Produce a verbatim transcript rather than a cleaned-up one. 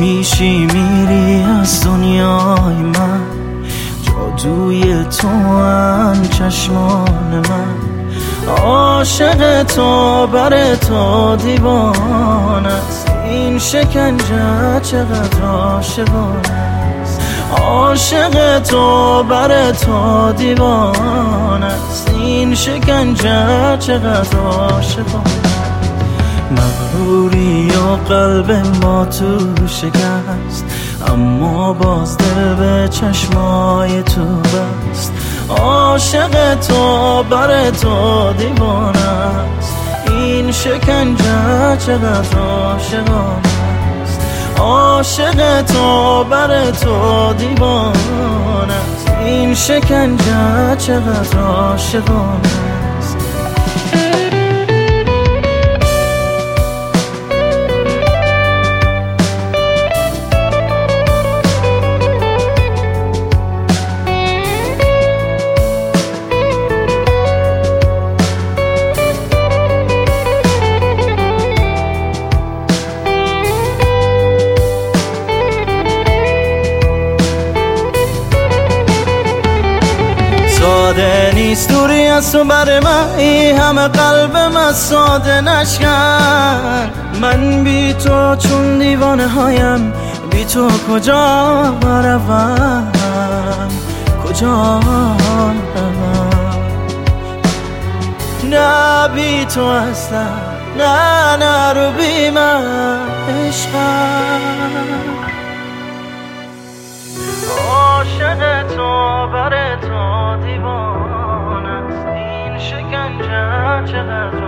میشی میری از دنیای من، جادوی تو ان چشمان من. عاشق تو بر تو دیوانه است، این شکنجه چقدر عاشقانه است. عاشق تو بر تو دیوانه است، این شکنجه چقدر عاشقانه است. مغروری و قلب ما تو شکست، اما باز دل به چشمای تو بست. عاشق تو بر تو دیوانه است، این شکنجه چقدر عاشقانه است. عاشق تو بر تو دیوانه است، این شکنجه چقدر عاشقانه است. ساده نیست دوری از تو بر من، این همه قلبم از ساده نشکن. من بی تو چون دیوانه هایم، بی تو کجا روم، کجا روم. نه بی تو اصلا، نه نه رو بی من عشقم. عاشق تو بر تو دیوانه است، این شکنجه چقدر